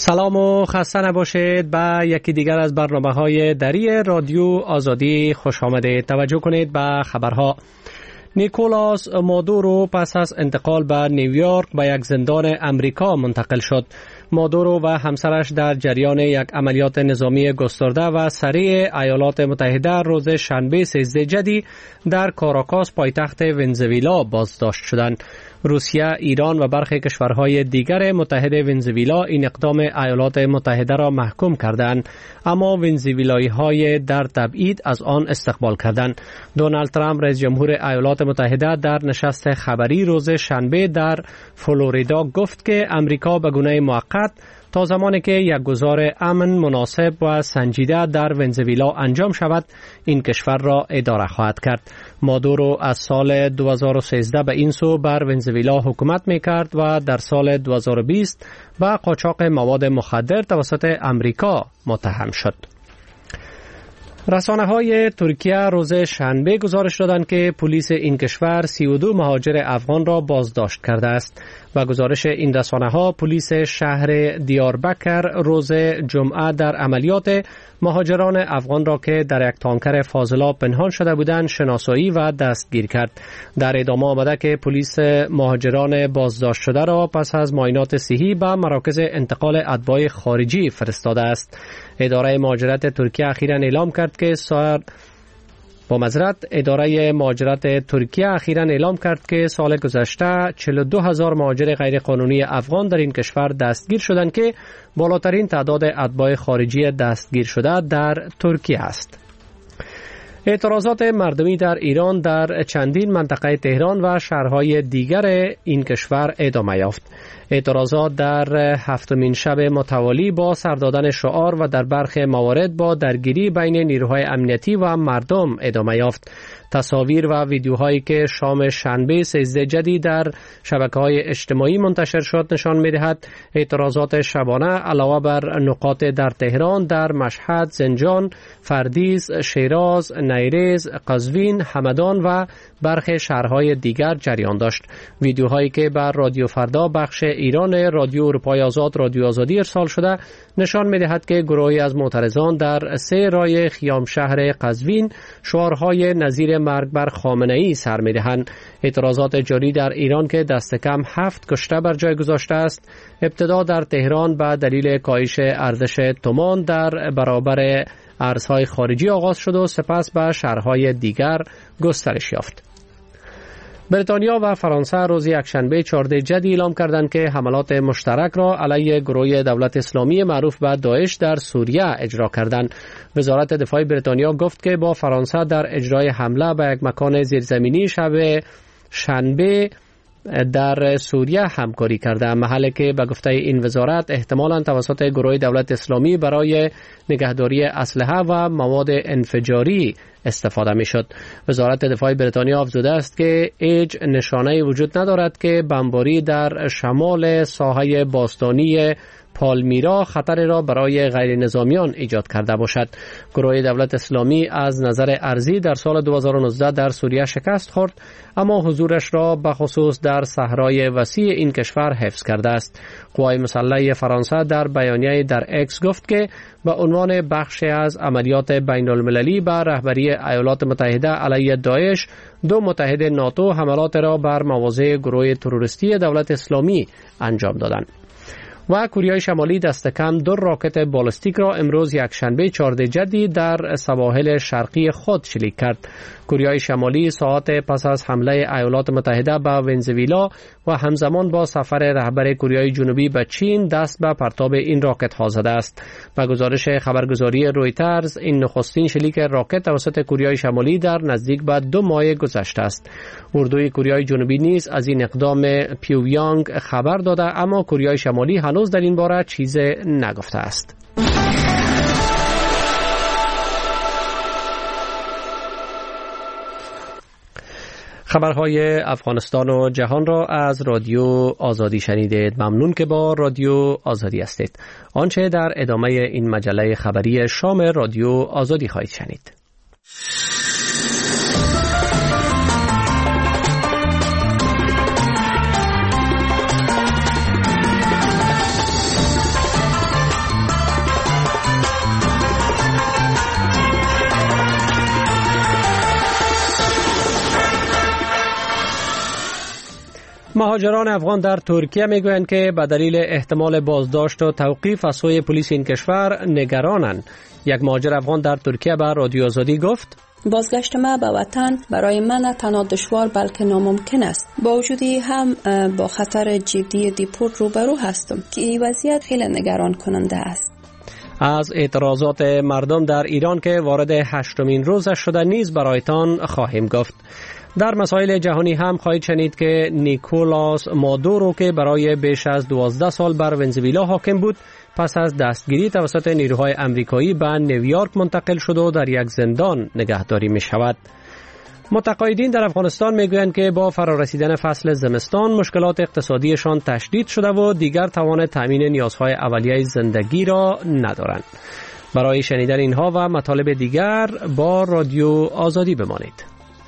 سلام و خسته نباشید. به یکی دیگر از برنامه‌های دری رادیو آزادی خوش آمدید. توجه کنید به خبرها. نیکولاس مادورو پس از انتقال به نیویورک به یک زندان امریکا منتقل شد. مادورو و همسرش در جریان یک عملیات نظامی گسترده و سریع ایالات متحده روز شنبه 13 جدی در کاراکاس پایتخت ونزوئلا بازداشت شدند. روسیه، ایران و برخی کشورهای دیگر متحد ونزوئلا این اقدام ایالات متحده را محکوم کردند، اما ونزوئلایی‌های در تبعید از آن استقبال کردند. دونالد ترامپ رئیس جمهور ایالات متحده در نشست خبری روز شنبه در فلوریدا گفت که امریکا به گونه موقت تا زمانی که یک گذار امن، مناسب و سنجیده در ونزوئلا انجام شود این کشور را اداره خواهد کرد. مادورو از سال 2013 به این سو بر ونزوئلا حکومت می‌کرد و در سال 2020 به قاچاق مواد مخدر توسط امریکا متهم شد. رسانه‌های ترکیه روز شنبه گزارش دادند که پلیس این کشور 32 مهاجر افغان را بازداشت کرده است. و گزارش این رسانه‌ها پلیس شهر دیاربکر روز جمعه در عملیات مهاجران افغان را که در یک تانکر فاضلاب پنهان شده بودند شناسایی و دستگیر کرد. در ادامه آمده که پلیس مهاجران بازداشت شده را پس از معاینات صحی به مراکز انتقال اتباع خارجی فرستاده است. اداره مهاجرت ترکیه اخیراً اعلام کرد که اداره مهاجرت ترکیه اخیراً اعلام کرد که سال گذشته 42,000 مهاجر غیرقانونی افغان در این کشور دستگیر شدند که بالاترین تعداد اتباع خارجی دستگیر شده در ترکیه است. اعتراضات مردمی در ایران در چندین منطقه تهران و شهرهای دیگر این کشور ادامه یافت. اعتراضات در هفتمین شب متوالی با سر دادن شعار و در برخی موارد با درگیری بین نیروهای امنیتی و مردم ادامه یافت. تصاویر و ویدیوهایی که شام شنبه 13 جدی در شبکه‌های اجتماعی منتشر شد نشان می‌دهد اعتراضات شبانه علاوه بر نقاط در تهران در مشهد، زنجان، فردیس، شیراز، نیریز، قزوین، همدان و برخی شهرهای دیگر جریان داشت. ویدیوهایی که بر رادیو فردا بخش ایران رادیو اروپای آزاد رادیو آزادی ارسال شده نشان می‌دهد که گروهی از معترضان در 3 راه خیام شهر قزوین شعارهای نظیر مرگ بر خامنه‌ای سر می‌دهند. اعتراضات جاری در ایران که دست کم 7 کشته بر جای گذاشته است، ابتدا در تهران به دلیل کاهش ارزش تومان در برابر ارزهای خارجی آغاز شد و سپس به شهرهای دیگر گسترش یافت. بریتانیا و فرانسه روز یکشنبه 14 جدی اعلام کردند که حملات مشترک را علیه گروه دولت اسلامی معروف به داعش در سوریه اجرا کردند. وزارت دفاع بریتانیا گفت که با فرانسه در اجرای حمله به یک مکان زیرزمینی شب شنبه در سوریه همکاری کرده، محلی که به گفته این وزارت احتمالاً توسط گروه دولت اسلامی برای نگهداری اسلحه و مواد انفجاری استفاده می شد. وزارت دفاع بریتانیا افزوده است که هیچ نشانه‌ای وجود ندارد که بمباری در شمال ساحه باستانی پالمیرا خطر را برای غیر نظامیان ایجاد کرده باشد. گروه دولت اسلامی از نظر ارضی در سال 2019 در سوریه شکست خورد، اما حضورش را به خصوص در صحرای وسیع این کشور حفظ کرده است. قوای مسلح فرانسه در بیانیه در اکس گفت که به عنوان بخشی از عملیات بین المللی به رهبری ایالات متحده علیه داعش، 2 متحد ناتو حملات را بر مواضع گروه تروریستی دولت اسلامی انجام دادند. و کره شمالی دست کم 2 راکت بالستیک را امروز یکشنبه 14 جدی در سواحل شرقی خود شلیک کرد. کره شمالی ساعات پس از حمله ایالات متحده به ونزوئلا و همزمان با سفر رهبر کره جنوبی به چین دست به پرتاب این راکت ها زده است. با گزارش خبرگزاری رویترز این نخستین شلیک راکت توسط کره شمالی در نزدیک به 2 ماه گذشته است. اردوی کره جنوبی نیز از این اقدام پیونگ خبر داده، اما کره شمالی هنوز در این باره چیز نگفته است. خبرهای افغانستان و جهان را از رادیو آزادی شنیدید. ممنون که با رادیو آزادی هستید. آنچه در ادامه این مجله خبری شام رادیو آزادی خواهید شنید. مهاجران افغان در ترکیه میگویند که به دلیل احتمال بازداشت و توقیف از سوی پلیس این کشور نگرانند. یک مهاجر افغان در ترکیه به رادیو آزادی گفت: بازگشت ما به وطن برای من تنها دشوار بلکه ناممکن است. با وجودی هم با خطر جدی دیپورت روبرو هستم که این وضعیت خیلی نگران کننده است. از اعتراضات مردم در ایران که وارد 8مین روزش شده نیز برایتان خواهیم گفت. در مسائل جهانی هم خواهید شنید که نیکولاس مادورو که برای بیش از 12 سال بر ونزوئلا حاکم بود، پس از دستگیری توسط نیروهای امریکایی به نیویورک منتقل شد و در یک زندان نگهداری می شود. متقاعدین در افغانستان میگویند که با فرارسیدن فصل زمستان مشکلات اقتصادیشان تشدید شده و دیگر توان تامین نیازهای اولیه زندگی را ندارند. برای شنیدن اینها و مطالب دیگر با رادیو آزادی بمانید.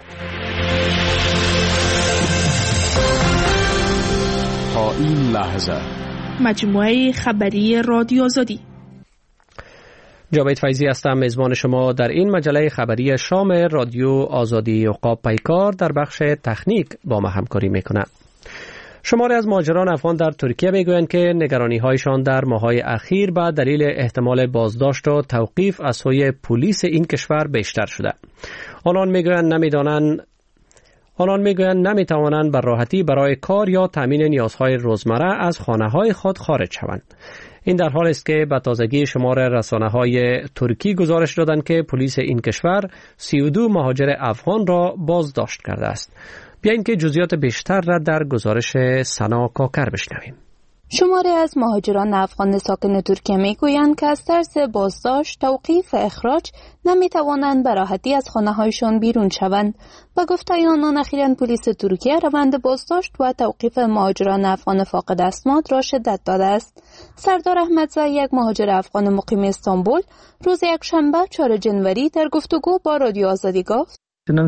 تا این لحظه مجموعه خبری رادیو آزادی. جاوید فیضی هستم، میزبان شما در این مجله خبری شام رادیو آزادی. عقاب پیکار در بخش تکنیک با ما همکاری میکنه. شماری از مهاجران افغان در ترکیه میگویند که نگرانی هایشان در ماه‌های اخیر به دلیل احتمال بازداشت و توقیف از سوی پلیس این کشور بیشتر شده. آنان میگویند نمیتوانند بر راحتی برای کار یا تامین نیازهای روزمره از خانه‌های خود خارج شوند. این در حالی است که به تازگی شمار رسانه‌های ترکی گزارش دادند که پلیس این کشور 32 مهاجر افغان را بازداشت کرده است. بیایید که جزئیات بیشتر را در گزارش سنا کاکر بشنویم. شماری از مهاجران افغان ساکن ترکیه میگویند که از ترس بازداشت، توقیف و اخراج نمیتوانند به راحتی از خانه‌هایشان بیرون شوند. با گفته آنان اخیراً پلیس ترکیه روند بازداشت و توقیف مهاجران افغان فاقد اسناد را شدت داده است. سردار احمدزی، یک مهاجر افغان مقیم استانبول، روز یکشنبه 4 جنوری در گفتگو با رادیو آزادی گفت: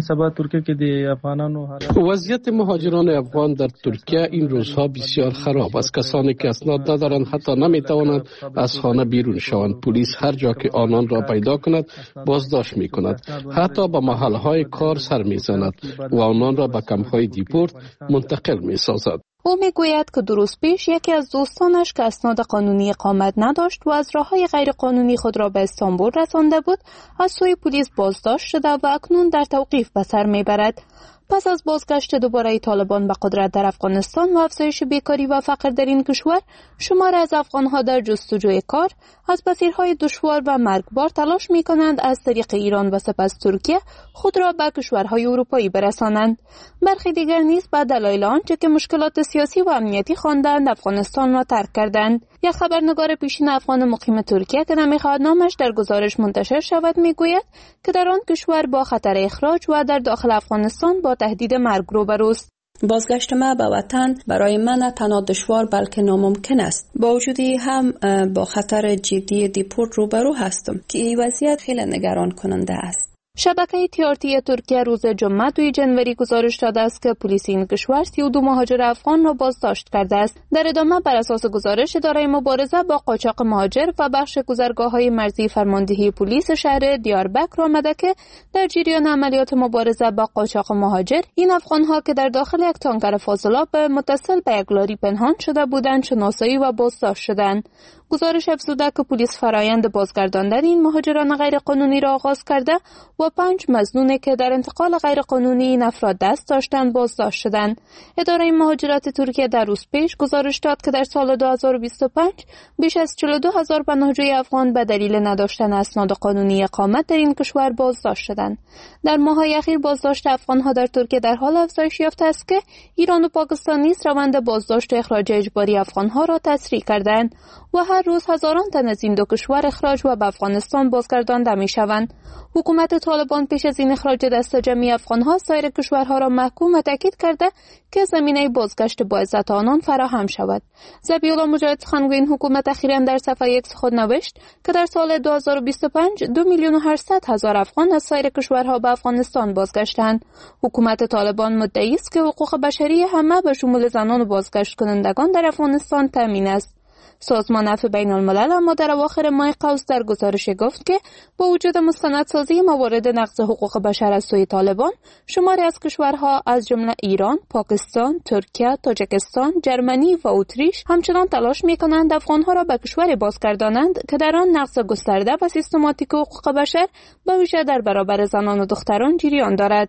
وضعیت مهاجران افغان در ترکیه این روزها بسیار خراب است. کسانی که اسناد ندارند حتی نمیتوانند از خانه بیرون شوند. پلیس هر جا که آنان را پیدا کند بازداشت میکند، حتی به محلهای کار سر میزند و آنان را به کمپ‌های دیپورت منتقل میسازد. او میگوید که 2 روز پیش یکی از دوستانش که اسناد قانونی اقامت نداشت و از راههای غیرقانونی خود را به استانبول رسانده بود، از سوی پلیس بازداشت شده و اکنون در توقیف به سر میبرد. پس از بازگشت دوباره طالبان به قدرت در افغانستان و افزایش بیکاری و فقر در این کشور، شمار از افغانها در جستجوی کار از مسیرهای دشوار و مرگبار تلاش می‌کنند از طریق ایران و سپس ترکیه خود را به کشورهای اروپایی برسانند. برخی دیگر نیز به دلایل آنچه که مشکلات سیاسی و امنیتی خواندند افغانستان را ترک کردند. یک خبرنگار پیشین افغان مقیم ترکیه که نمی‌خواهد نامش در گزارش منتشر شود میگوید که در آن کشور با خطر اخراج و در داخل افغانستان با تهدید مرگ روبروست. بازگشت ما به وطن برای من تنها دشوار بلکه ناممکن است. با وجودی هم با خطر جدی دیپورت روبرو هستم که این وضعیت خیلی نگران کننده است. شبکه TRT ترکیه روز جمعه 2 جنوری گزارش داده است که پلیس این کشور 32 مهاجر افغان را بازداشت کرده است. در ادامه بر اساس گزارش اداره مبارزه با قاچاق مهاجر و بخش گذرگاه‌های مرزی فرماندهی پلیس شهر دیاربکر آمده که در جریان عملیات مبارزه با قاچاق مهاجر این افغان‌ها که در داخل یک تانکر فاضلاب متصل به یک لاری پنهان شده بودند شناسایی و بازداشت شدند. گزارش افزوده که پلیس فرایند بازگرداندن این مهاجران غیرقانونی را آغاز کرده و 5 مظنون که در انتقال غیرقانونی این افراد دست داشتند بازداشت شدند. اداره مهاجرت ترکیه در روز پیش گزارش داد که در سال 2025 بیش از 42,000 پناهجوی افغان به دلیل نداشتن اسناد قانونی اقامت در این کشور بازداشت شدند. در ماه‌های اخیر بازداشت افغان‌ها در ترکیه در حال افزایش یافته است که ایران و پاکستان نیز روند بازداشت و اخراج اجباری افغان‌ها را تسریع کردند و هر روز هزاران تن از این 2 کشور اخراج و به افغانستان بازگردانده می‌شوند. حکومت طالبان پیش از این اخراج دست جمعی افغان‌ها سایر کشورها را محکوم و تاکید کرده که زمینه بازگشت با عزت آنان فراهم شود. ذبیح‌الله مجاهد سخنگوی حکومت اخیراً در صفحه X خود نوشت که در سال 2025 2,800,000 افغان از سایر کشورها به افغانستان بازگشتند. حکومت طالبان مدعی است که حقوق بشری همه به شمول زنان و بازگشت کنندگان در افغانستان تامین است. سازمان عفو بین الملل اما در اواخر ماه قوس در گزارش گفت که با وجود مستندسازی موارد نقض حقوق بشر از سوی طالبان، شماری از کشورها از جمله ایران، پاکستان، ترکیه، تاجیکستان، جرمنی و اتریش همچنان تلاش می‌کنند افغان‌ها را به کشوری بازگردانند که در آن نقض گسترده و سیستماتیک حقوق بشر به ویژه در برابر زنان و دختران جریان دارد.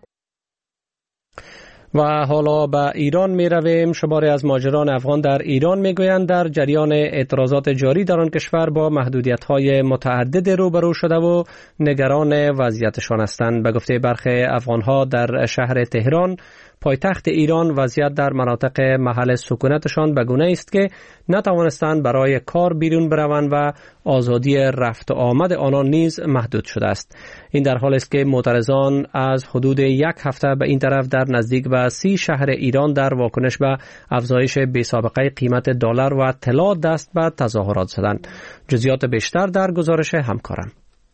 و حالا به ایران می رویم. شماری از مهاجران افغان در ایران می گویند در جریان اعتراضات جاری در آن کشور با محدودیت های متعدد روبرو شده و نگران وضعیتشان هستند. به گفته برخی افغان ها در شهر تهران پایتخت ایران، وضعیت در مناطق محل سکونتشان به گونه است که نتوانستند برای کار بیرون بروند و آزادی رفت و آمد آنان نیز محدود شده است. این در حالی است که معترضان از حدود یک هفته به این طرف در نزدیک به 30 شهر ایران در واکنش به افزایش بی‌سابقه قیمت دلار و طلا دست به تظاهرات زدند. جزئیات بیشتر در گزارش همکارم.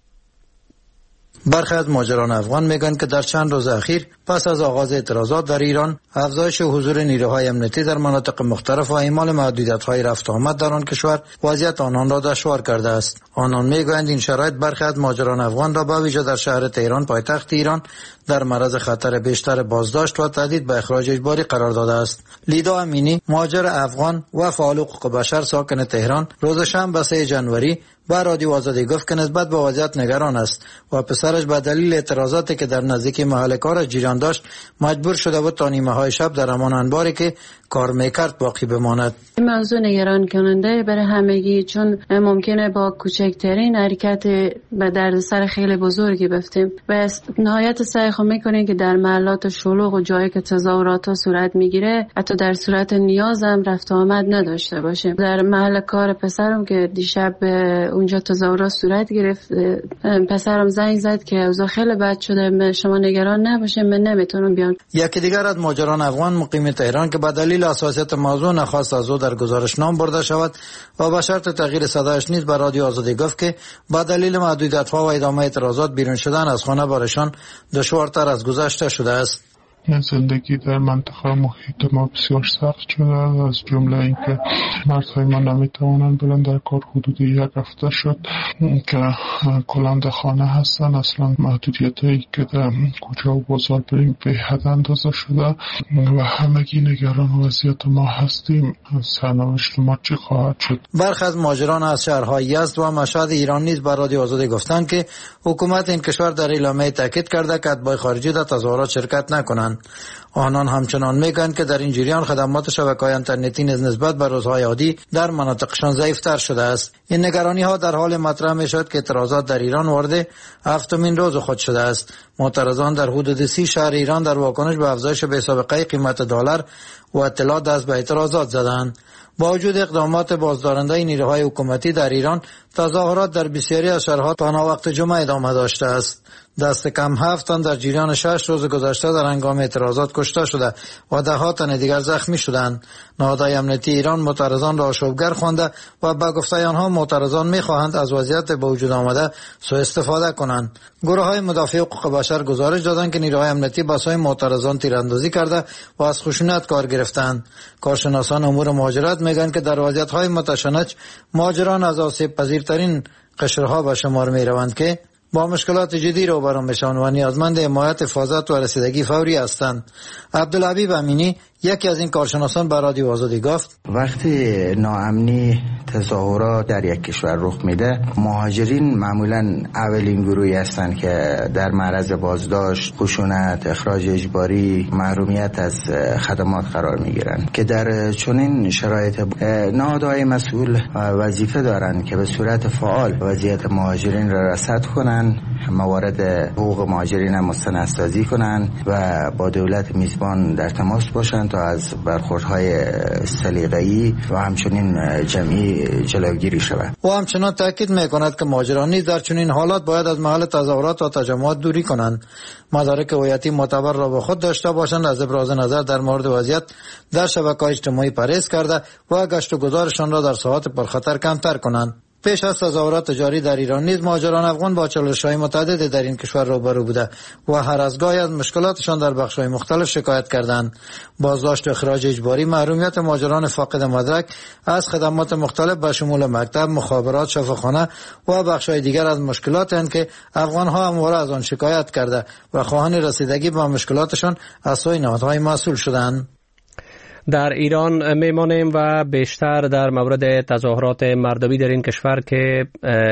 برخی از مهاجران افغان میگن که در چند روز اخیر پس از آغاز اعتراضات در ایران، افزایش حضور نیروهای امنیتی در مناطق مختلف و اعمال محدودیت‌های رفت و آمد در آن کشور وضعیت آنان را دشوار کرده است. آنان میگویند این شرایط برخی از مهاجران افغان را به ویژه در شهر تهران پایتخت ایران در معرض خطر بیشتر بازداشت و تهدید به اخراج اجباری قرار داده است. لیدا امینی، مهاجر افغان و فعال حقوق بشر ساکن تهران، روز شنبه 3 جنوری با رادیو آزادی گفت که نسبت به وضعیت نگران است و پسرش به دلیل اعتراضاتی که در نزدیکی محل کارش جریان داشت مجبور شده بود تا نیمه‌های شب در همان انباری که کار میکرد باقی بماند. این موضوع نگران کننده برای همگی، چون ممکنه با کوچکترین حرکت به دردسر خیلی بزرگی بفتیم و نهایت سعی خود میکنیم که در محلات شلوغ و جایی که تظاهرات ها صورت میگیره حتی در صورت نیاز هم رفت و آمد نداشته باشیم. در محل کار پسرم که دیشب اونجا تظاهرات صورت گرفت، پسرم زنگ زد که اوضاع خیلی بد شده، شما نگران نباشید، من نمیتونم بیام. یکی دیگر از مهاجران افغان مقیم تهران که به دلیل حساسیت موضوع نخواست از او در گزارش نام برده شود و به شرط تغییر صدایش نیز به رادیو آزادی گفت که به دلیل محدودیت‌ها و ادامه اعتراضات بیرون شدن از خانه برایشان دشوارتر از گذشته شده است. زندگی در منطقه محیط ما بسیار سخت شده، از جمله اینکه مردهای ما نمیتوانند برند در کار. حدود 1 هفته شد که کلان در خانه هستن. اصلا محدودیتایی که در کوچه و بازار بریم به حد اندازه شده و همگی نگران وضعیت ما هستیم. سرنوشت ما چی خواهد شد؟ برخی از مهاجران از شهرهای یزد و مشهد ایران نیز به رادیو آزادی گفتند که حکومت این کشور در اعلامیه تاکید کرده که اتباع خارجی در تظاهرات شرکت نکنند. آنان همچنان میگن که در این جریان خدمات شبکه‌های اینترنتی نیز نسبت به روزهای عادی در مناطقشان ضعیف‌تر شده است. این نگرانی‌ها در حال مطرح می‌شد که اعتراضات در ایران وارد 7مین روز خود شده است. معترضان در حدود 30 شهر ایران در واکنش به افزایش بی‌سابقه قیمت دلار و اطلاع دست به اعتراضات زدند. با وجود اقدامات بازدارنده نیروهای حکومتی در ایران، تظاهرات در بسیاری از شهرها تا وقت جمعه ادامه داشته است. دست کم 7 تن در جریان 6 روز گذشته در هنگام اعتراضات کشته شده و 10 تن دیگر زخمی شدند. نهادهای امنیتی ایران معترضان را آشوبگر خوانده و به گفته آنها معترضان می‌خواهند از وضعیت به وجود آمده سوء استفاده کنند. گروه‌های مدافع حقوق بشر گزارش دادند که نیروهای امنیتی بسای معترضان تیراندازی کرده و از خشونت کار گرفتند. کارشناسان امور مهاجرت میگن که در وضعیت‌های متشنج مهاجران از آسیب پذیرترین قشرها به شمار می‌روند که با مشکلات جدی روبرو میشن و نیازمند حمایت، حفاظت و رسیدگی فوری هستند. عبدالحبیب امینی، یکی از این کارشناسان، به رادیو آزادی گفت وقتی ناامنی، تظاهرات در یک کشور رخ میده، مهاجرین معمولا اولین گروهی هستند که در معرض بازداشت، خشونت، اخراج اجباری، محرومیت از خدمات قرار میگیرند که در چنین شرایط نهادهای مسئول وظیفه دارند که به صورت فعال وضعیت مهاجرین را رصد کنند، موارد حقوق مهاجرین را مستندسازی کنند و با دولت میزبان در تماس باشند تا از برخوردهای سلیقه‌ای و همچنین جمعی جلوگیری شود. او همچنان تاکید میکند که مهاجران نیز در چنین حالات باید از محل تظاهرات و تجمعات دوری کنند، مدارک هویتی معتبر را با خود داشته باشند، از ابراز نظر در مورد وضعیت در شبکه‌های اجتماعی پرهیز کرده و گشت و گذارشان را در ساعات پرخطر کمتر کنند. پیش از تظاهرات جاری در ایران نیز مهاجران افغان با چالش‌های متعددی در این کشور روبرو بوده و هر از گاهی از مشکلاتشان در بخش‌های مختلف شکایت کردند. بازداشت و اخراج اجباری، محرومیت مهاجران فاقد مدرک از خدمات مختلف به شمول مکتب، مخابرات، شفاخانه و بخش‌های دیگر از مشکلاتند که افغان‌ها همواره از آن شکایت کرده و خواهان رسیدگی به مشکلاتشان از سوی نهادهای مسئول شدند. در ایران میمانیم و بیشتر در مورد تظاهرات مردمی در این کشور که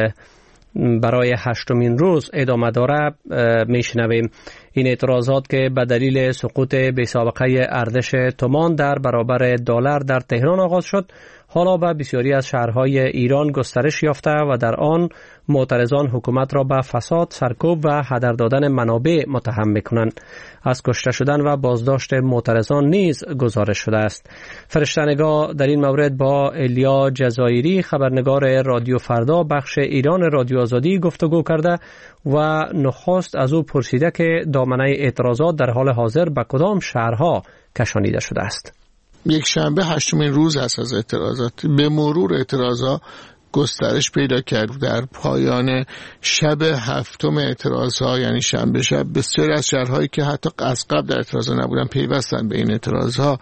برای 8مین روز ادامه داره میشنویم. این اعتراضات که به دلیل سقوط بی‌سابقه ارزش تومان در برابر دلار در تهران آغاز شد، حالا به بسیاری از شهرهای ایران گسترش یافته و در آن معترضان حکومت را به فساد، سرکوب و هدر دادن منابع متهم می‌کنند. از کشته شدن و بازداشت معترضان نیز گزارش شده است. فرشته‌نگاه در این مورد با الیا جزایری، خبرنگار رادیو فردا بخش ایران رادیو آزادی گفتگو کرده و نخست از او پرسیده که دامنه اعتراضات در حال حاضر به کدام شهرها کشانیده شده است. یک شنبه 8مین روز است از اعتراضات. به مرور اعتراضات گسترش پیدا کرد. در پایان شب 7م اعتراضات، یعنی شنبه شب، بسیاری از شهرهایی که حتی از قبل در اعتراضات نبودن پیوستن به این اعتراضات.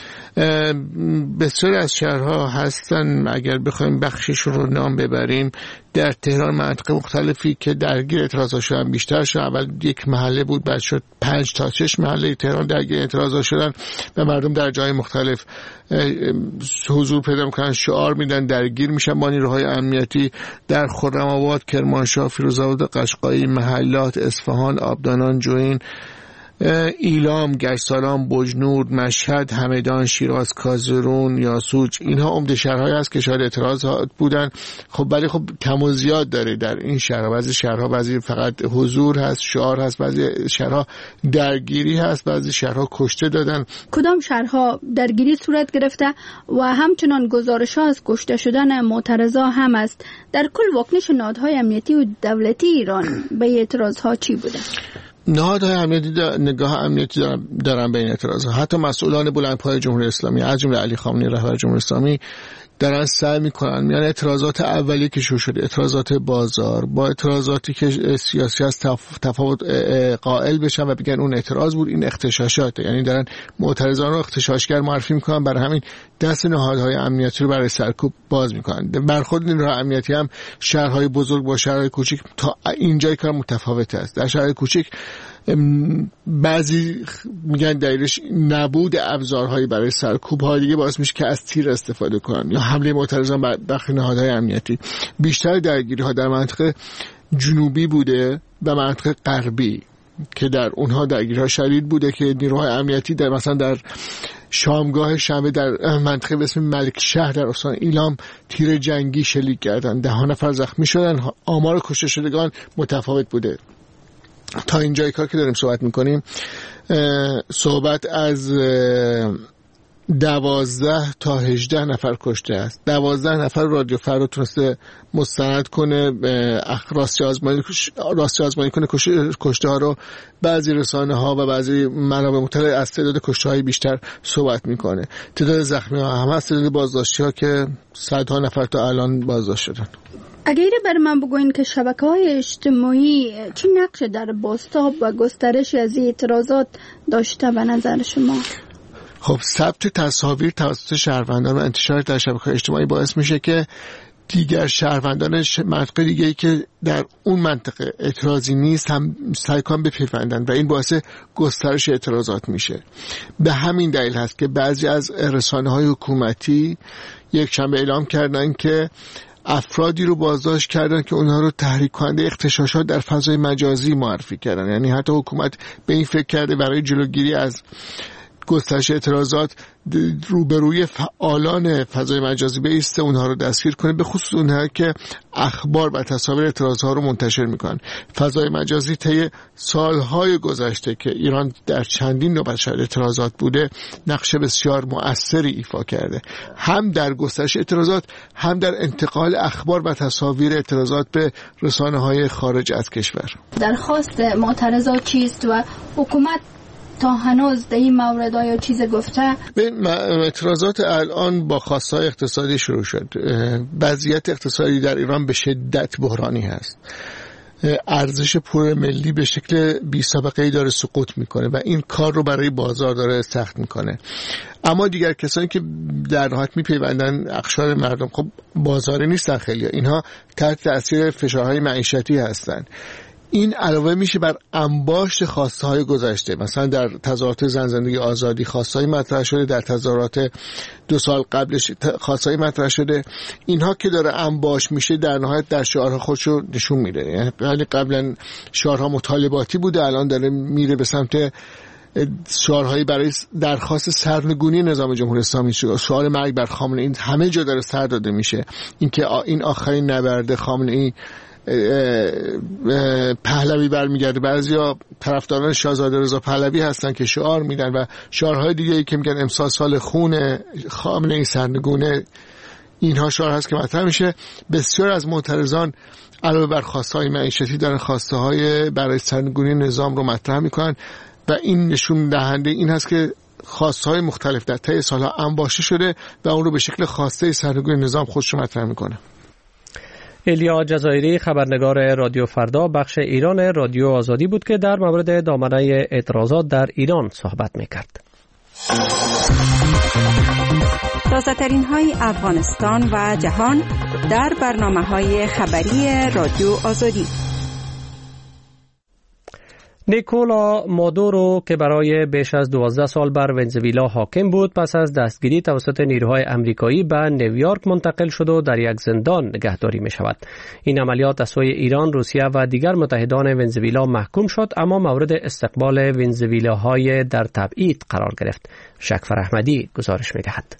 بسیاری از شهرها هستن، اگر بخوایم بخشش رو نام ببریم، در تهران مناطق مختلفی که درگیر اعتراضات شدن بیشتر شد. اول یک محله بود، بعد شد 5 تا 6 محله تهران درگیر اعتراضات شدن و مردم در جای مختلف حضور پیدا میکنن، شعار میدن، درگیر میشن با نیروهای امنیتی. در خرم‌آباد، کرمانشاه، فیروزآباد، قشقایی، محلات، اصفهان، آبادان، جوین، ایلام، گشتسالان، بجنورد، مشهد، همدان، شیراز، کازرون، یاسوج، اینها عمده شهرهایی هست که شاهد اعتراضات بودن. خب ولی خب کم و زیاد داره در این شهرها. بعضی شهرها بعضی فقط حضور هست، شعار هست، بعضی شهرها درگیری هست، بعضی شهرها کشته دادن. کدام شهرها درگیری صورت گرفته و همچنان گزارش‌ها از کشته شدن معترضا هم است. در کل واکنش نهادهای امنیتی و دولتی ایران به اعتراضها چی بوده؟ نهادهای امنیتی نگاه امنیتی دارن به این اعتراضات. حتی مسئولان بلندپایه جمهوری اسلامی از جمله علی خامنه‌ای رهبر جمهوری اسلامی دارن سعی میکنن میان اعتراضات اولیه که شروع شده، اعتراضات بازار، با اعتراضاتی که سیاسی از تفاوت قائل بشن و بگن اون اعتراض بود، این اغتشاشاته. یعنی دارن معترضان رو اغتشاشگر معرفی میکنن، برای همین دست نهادهای امنیتی رو برای سرکوب باز میکنن. برخورد نیروهای امنیتی هم شهرهای بزرگ با شهرهای کوچیک تا اینجای کار متفاوت است. در شهرهای کوچیک بعضی میگن دلیلش نبود ابزارهایی برای سرکوب های دیگه باعث میشه که از تیر استفاده کنن یا حمله معترضان بر برخی نهادهای امنیتی. بیشتر درگیری ها در منطقه جنوبی بوده و منطقه غربی که در اونها درگیری ها شدید بوده که نیروهای امنیتی در مثلا در شامگاه شنبه در منطقه به اسم ملک شهر در استان ایلام تیر جنگی شلیک کردن، 10 نفر زخمی شدن. آمار کشته شدگان متفاوت بوده. تا اینجای کار که داریم صحبت میکنیم صحبت از 12 تا 18 نفر کشته است. 12 نفر رادیو فردا تونسته مستند کنه، راستی آزمایی کنه کشته ها رو. بعضی رسانه ها و بعضی منابع مطلع از تعداد کشته های بیشتر صحبت میکنه. تعداد زخمی ها هم هست، تعداد بازداشتی ها که صدها نفر تا الان بازداشت شدن. اگر بر من بگوین که شبکه‌های اجتماعی چه نقش در بازتاب و گسترش از اعتراضات داشته به نظر شما؟ خب ثبت تصاویر توسط شهروندان و انتشار در شبکه‌های اجتماعی باعث میشه که دیگر شهروندان منطقه دیگه‌ای که در اون منطقه اعتراضی نیست هم سعی کنن بپیوندن و این باعث گسترش اعتراضات میشه. به همین دلیل هست که بعضی از رسانه‌های حکومتی یک شنبه اعلام کردن که افرادی رو بازداشت کردن که اونها رو تحریک کننده اغتشاشات در فضای مجازی معرفی کردن. یعنی حتی حکومت به این فکر کرده برای جلوگیری از گسترش اعتراضات روبروی فعالان فضای مجازی بایسته، اونها رو دستگیر کنه، به خصوص اونها که اخبار و تصاویر اعتراضها رو منتشر میکنن. فضای مجازی طی سالهای گذشته که ایران در چندین نوبت شاهد اعتراضات بوده نقش بسیار مؤثری ایفا کرده، هم در گسترش اعتراضات هم در انتقال اخبار و تصاویر اعتراضات به رسانه‌های خارج از کشور. درخواست معترضات چیست و حکومت تا هنوز در این مورد یا چیز گفته؟ اعتراضات الان با خواستهای اقتصادی شروع شد. وضعیت اقتصادی در ایران به شدت بحرانی هست. ارزش پول ملی به شکل بی سابقه‌ای داره سقوط میکنه و این کار رو برای بازار داره سخت میکنه. اما دیگر کسانی که در نهایت میپیوندن اقشار مردم، خب بازاری نیستن خیلی، اینها تحت تاثیر فشارهای معیشتی هستن. این علاوه میشه بر انباشت خواسته های گذشته. مثلا در تظاهرات زن زندگی آزادی خواسته های مطرح شده، در تظاهرات 2 سال قبلش خواسته های مطرح شده. اینها که داره انباشت میشه در نهایت در شعارها خودشو نشون میده. یعنی قبلا شعارها مطالباتی بوده، الان داره میره به سمت شعارهایی برای درخواست سرنگونی نظام جمهوری اسلامی، شعار مرگ بر خامنه‌ای. این همه جا داره سر داده میشه. اینکه این آخرین نبرد خامنه‌ای پهلوی برمیگرده. بعضیا طرفداران شاهزاده رضا پهلوی هستن که شعار میدن و شعارهای دیگه‌ای که میگن امسال سال خون خامنه‌ای سرنگونه. اینها شعار هست که مطرح میشه. بسیار از معترضان علاوه بر خواستهای معیشتی دارن خواستهای برای سرنگونی نظام رو مطرح میکنن و این نشون دهنده این هست که خواستهای مختلف در طی سالها انباشته شده و اون رو به شکل خواسته سرنگونی نظام خودش رو مطرح میکنه. ایلیا جزایری، خبرنگار رادیو فردا بخش ایران رادیو آزادی بود که در مورد دامنه اعتراضات در ایران صحبت میکرد. تازه‌ترین های افغانستان و جهان در برنامه‌های خبری رادیو آزادی. نیکولا مادورو که برای بیش از 12 سال بر ونزوئلا حاکم بود، پس از دستگیری توسط نیروهای آمریکایی به نیویورک منتقل شد و در یک زندان نگهداری می شود. این عملیات از سوی ایران، روسیه و دیگر متحدان ونزوئلا محکوم شد، اما مورد استقبال ونزوئلاهای در تبعید قرار گرفت. شکفر احمدی گزارش می دهد.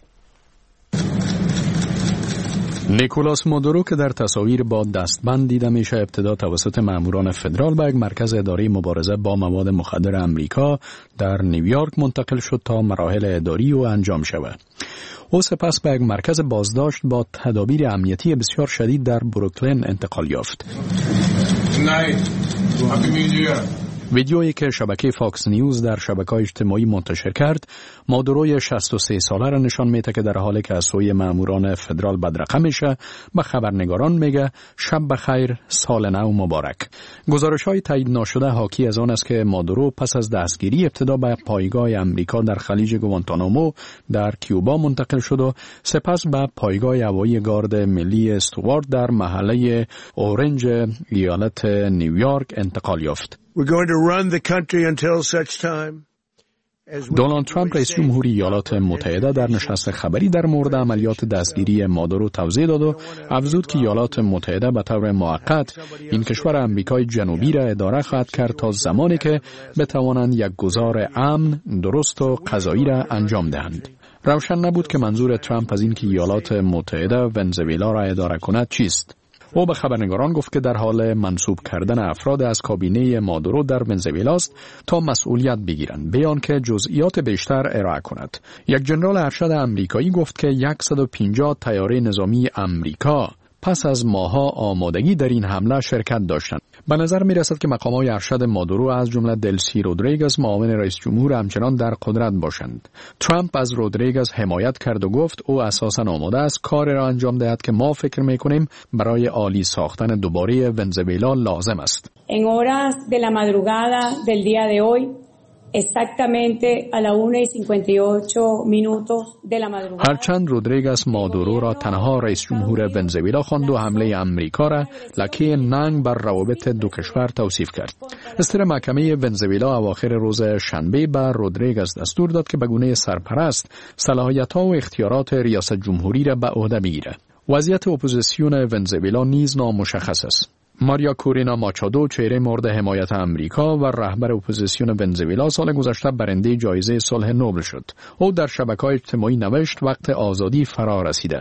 نیکولاس مادورو که در تصاویر با دستبند دیده میشه، ابتدا توسط ماموران فدرال به مرکز اداری مبارزه با مواد مخدر آمریکا در نیویورک منتقل شد تا مراحل اداری او انجام شود. او سپس به مرکز بازداشت با تدابیر امنیتی بسیار شدید در بروکلین انتقال یافت. ویدیویی که شبکه فاکس نیوز در شبکه‌های اجتماعی منتشر کرد، مادوروی 63 ساله را نشان میده که در حالی که از سوی ماموران فدرال بدرقه میشه، به خبرنگاران میگه شب بخیر، سال نو مبارک. گزارش‌های تایید ناشده حاکی از آن است که مادورو پس از دستگیری ابتدا به پایگاه آمریکا در خلیج گوانتانامو در کیوبا منتقل شد و سپس به پایگاه هوایی گارد ملی استوارت در محله اورنج ایالت نیویورک انتقال یافت. دونالد ترامپ رئیس جمهوری ایالات متحده در نشست خبری در مورد عملیات دستگیری مادورو توضیح داد و افزود که ایالات متحده به طور موقت این کشور آمریکای جنوبی را اداره خواهد کرد تا زمانی که بتوانند یک گذار امن، درست و قضایی را انجام دهند. روشن نبود که منظور ترامپ از این که ایالات متحده ونزوئلا را اداره کند چیست. او به خبرنگاران گفت که در حال منصوب کردن افراد از کابینه مادورو در ونزوئلا است تا مسئولیت بگیرند، بیان که جزئیات بیشتر ارائه کند. یک جنرال ارشد آمریکایی گفت که 150 طیاره نظامی آمریکا پس از ماه‌ها آمادگی در این حمله شرکت داشتند. به نظر می‌رسد که مقام‌های ارشد مادورو از جمله دلسی رودریگز معاون رئیس جمهور همچنان در قدرت باشند. ترامپ از رودریگز حمایت کرد و گفت او اساساً آماده است کاری را انجام دهد که ما فکر می‌کنیم برای عالی ساختن دوباره ونزوئلا لازم است. En horas de la madrugada del día de hoy, exactamente a la 1:58 de la madrugada. هرچند رودریگز مادورو را تنها رئیس جمهور ونزوئلا خواند و حمله آمریکا را لکه ننگ بر روابط دو کشور توصیف کرد. استر محکمه ونزوئلا اواخر روز شنبه به رودریگز دستور داد که به گونه سرپرست صلاحیت‌ها و اختیارات ریاست جمهوری را به عهده بگیرد. وضعیت اپوزیسیون ونزوئلا نیز نامشخص است. ماریا کورینا ماچادو، چهره مورد حمایت آمریکا و رهبر اپوزیسیون ونزوئلا، سال گذشته برنده جایزه صلح نوبل شد. او در شبکه‌های اجتماعی نوشت وقت آزادی فرا رسیده.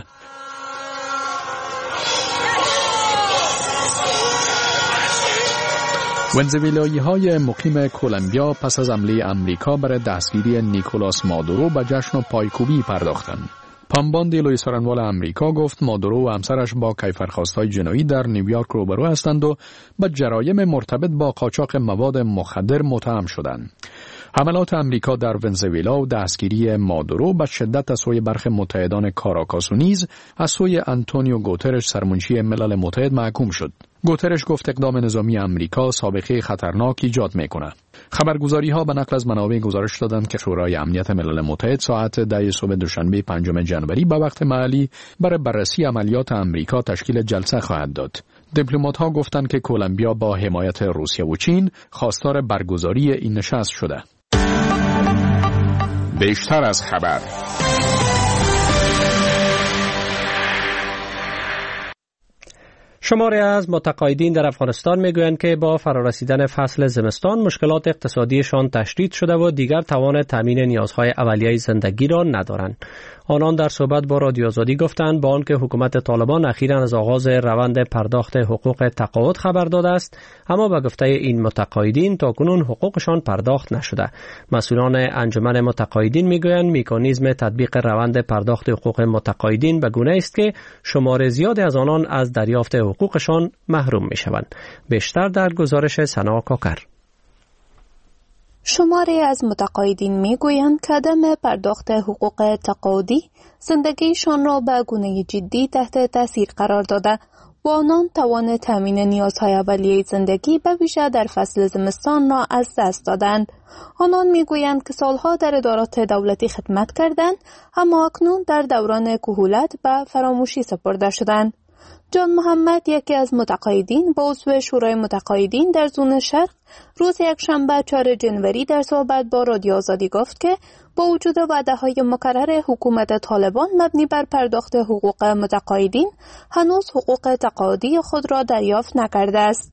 ونزوئلایی‌های مقیم کلمبیا پس از حمله آمریکا برای دستگیری نیکولاس مادورو به جشن و پایکوبی پرداختند. پامباندی لوئیس آرنوال آمریکا گفت مادورو و همسرش با کیفرخواست‌های جنایی در نیویورک روبرو هستند و به جرایم مرتبط با قاچاق مواد مخدر متهم شدند. حملات امریکا در ونزوئلا و دستگیری مادورو به شدت از سوی برخی متحدان کاراکاس و نیز از سوی آنتونیو گوترش سرمنشی ملل متحد محکوم شد. گوترش گفت اقدام نظامی امریکا سابقه خطرناک ایجاد میکنه. خبرگزاری‌ها به نقل از منابع گزارش دادند که شورای امنیت ملل متحد ساعت 10 صبح دوشنبه 5 جنوری به وقت محلی برای بررسی عملیات امریکا تشکیل جلسه خواهد داد. دیپلمات‌ها گفتند که کلمبیا با حمایت روسیه و چین خواستار برگزاری این نشست شده. بیشتر از خبر. شماری از متقاعدین در افغانستان میگویند که با فرارسیدن فصل زمستان مشکلات اقتصادیشان تشدید شده و دیگر توان تامین نیازهای اولیه زندگی را ندارند. آنان در صحبت با رادیو آزادی گفتند با آنکه حکومت طالبان اخیراً از آغاز روند پرداخت حقوق تقاعد خبر داده است، اما به گفته این متقاعدین تاکنون حقوقشان پرداخت نشده. مسئولان انجمن متقاعدین میگویند مکانیزم تطبیق روند پرداخت حقوق متقاعدین به گونه است که شمار زیادی از آنان از دریافت حقوقشان محروم میشوند. بیشتر در گزارش سنا کاکر. شماری از متقاعدین میگویند که عدم پرداخت حقوق تقاعدی زندگیشان را به گونه جدی تحت تاثیر قرار داده و آنان توان تامین نیازهای اولیه زندگی به ویژه در فصل زمستان را از دست دادند. آنان میگویند که سالها در ادارات دولتی خدمت کردند اما اکنون در دوران کهولت به فراموشی سپرده شدند. جان محمد یکی از متقاعدین و عضو شورای متقاعدین در زون شرق روز یکشنبه 4 جنوری در صحبت با رادیو آزادی گفت که با وجود وعده‌های مکرر حکومت طالبان مبنی بر پرداخت حقوق متقاعدین هنوز حقوق تقاعدی خود را دریافت نکرده است.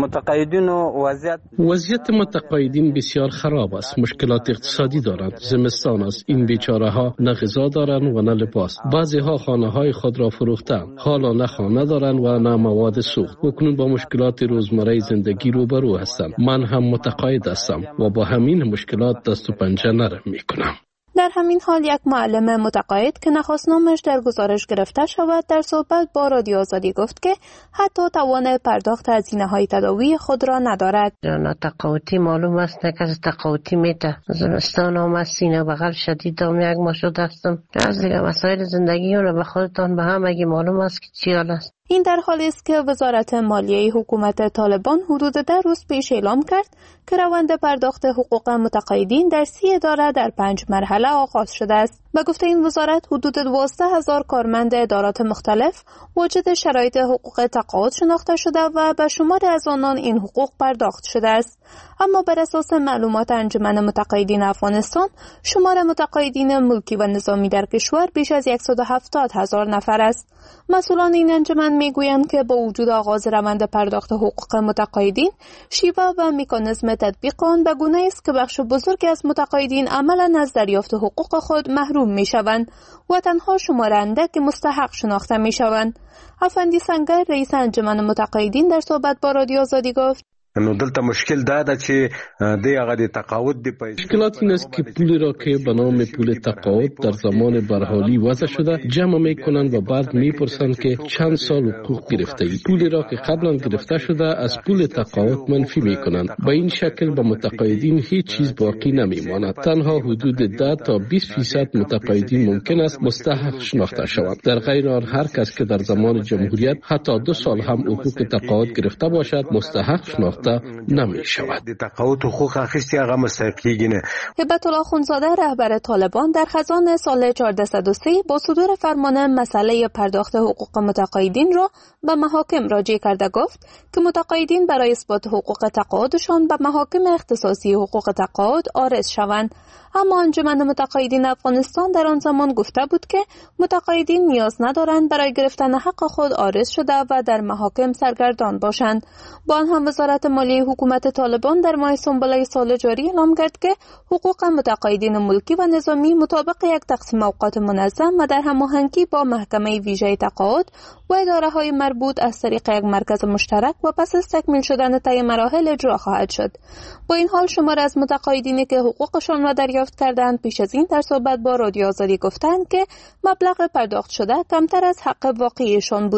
وضعیت متقاعدین بسیار خراب است. مشکلات اقتصادی دارند. زمستان است. این بیچاره ها نه غذا دارند و نه لباس. بعضی ها خانه های خود را فروختند. حالا نه خانه دارند و نه مواد سوخت. اکنون با مشکلات روزمره زندگی روبرو هستند. من هم متقاعد هستم و با همین مشکلات دست و پنجه نرم میکنم. در همین حال یک معلم متقاعد که نخواست نامش در گزارش گرفته شود در صحبت با رادیو آزادی گفت که حتی توان پرداخت هزینه‌های تداوی خود را ندارد. تقاعدی معلوم است نه کسی تقاعدی میده. زمستان آمد سینه بغل شدید و یک ما شده هستم. از دیگه مسائل زندگی رو به خودتان به همگی معلوم است که چی حال است. این در حالی است که وزارت مالیه حکومت طالبان حدود 10 روز پیش اعلام کرد که روند پرداخت حقوق متقاعدین در 30 اداره در 5 مرحله آغاز شده است. به گفته این وزارت حدود 12,000 کارمند ادارات مختلف واجد شرایط حقوق تقاعد شناخته شده و به شمار از آنان این حقوق پرداخت شده است. اما بر اساس معلومات انجمن متقاعدین افغانستان شمار متقاعدین ملکی و نظامی در کشور بیش از 170,000 نفر است. مسئولان این انجمن میگویند که با وجود آغاز روند پرداخت حقوق متقاعدین شیوه و مکانیزم تطبیق آن به گونه است که بخش بزرگی از متقاعدین عملاً از دریافت حقوق خود محروم میشوند و تنها شمار اندک مستحق شناخته میشوند. افندی سنگر رئیس انجمن متقاعدین در صحبت با رادیو آزادی گفت نو دلته مشکل دا ده چې د هغه د تقاعد د پیسې مشکلات این است که پولی را که به نام پول تقاعد در زمان برحالی وضع شده جمع میکنند و بعد میپرسند که چند سال حقوق گرفته ای. پولی را که قبلا گرفته شده از پول تقاعد منفی میکنند. با این شکل به متقاعدین هیچ چیز باقی نمیماند. تنها حدود 10 تا 20% متقاعدین ممکن است مستحق شناخته شوند. در غیر آن هر کس که در زمان جمهوریت حتی 2 سال هم حقوق تقاعد گرفته باشد مستحق شناخته نمی شود. تقاعد حقوق اخیستی هغه مستحقیږي نه. هبت الله خونزاده رهبر طالبان در خزان سال 1403 با صدور فرمان مسئله پرداخت حقوق متقاعدین را به محاکم راجع کرده گفت که متقاعدین برای اثبات حقوق تقاعدشان به محاکم اختصاصی حقوق تقاعد عارض شوند. اما انجمن متقاعدین افغانستان در آن زمان گفته بود که متقاعدین نیاز ندارند برای گرفتن حق خود عارض شده و در محاکم سرگردان باشند. با آن هم وزارت مالیه حکومت طالبان در ماه سنبله سال جاری اعلام کرد که حقوق متقاعدین ملکی و نظامی مطابق یک تقسیم اوقات منظم و در هماهنگی با محکمه ویژه تقاعد و اداره‌های مربوط از طریق یک مرکز مشترک و پس از تکمیل شدن طی مراحل اجرا خواهد شد. با این حال شمار از متقاعدینی که حقوقشان را دریافت کردند پیش از این در صحبت با رادیو آزادی گفتند که مبلغ پرداخت شده کمتر از حق واقعیشان بوده است.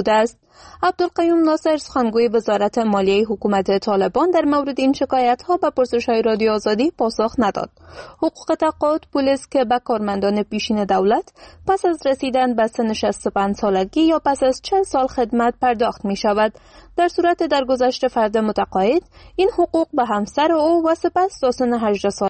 عبدالقیوم ناصر سخنگوی وزارت مالیه حکومت طالبان در مورد این شکایت‌ها به پرسش‌های رادیو آزادی پاسخ نداد. حقوق تقاعد پلیس که به کارمندان پیشین دولت پس از رسیدن به سن 65 سالگی یا پس از 40 سال خدمت پرداخت می شود. در صورت درگذشت فرد متقاعد این حقوق به همسر او و سپس تا سن 18 سال